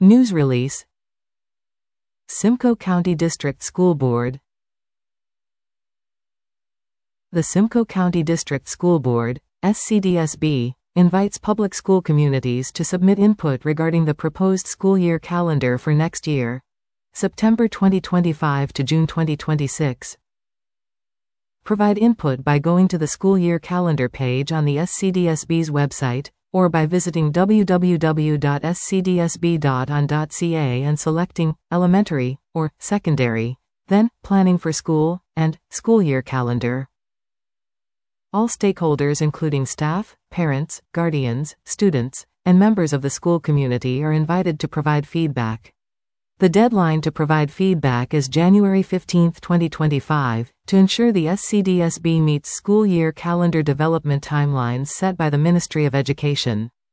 News release. Simcoe County District School Board. The Simcoe County District School Board, SCDSB, invites public school communities to submit input regarding the proposed school year calendar for next year, September 2025 to June 2026. Provide input by going to the school year calendar page on the SCDSB's website, or by visiting www.scdsb.on.ca and selecting Elementary or Secondary, then Planning for School and School Year Calendar. All stakeholders including staff, parents, guardians, students, and members of the school community are invited to provide feedback. The deadline to provide feedback is January 15, 2025, to ensure the SCDSB meets school year calendar development timelines set by the Ministry of Education.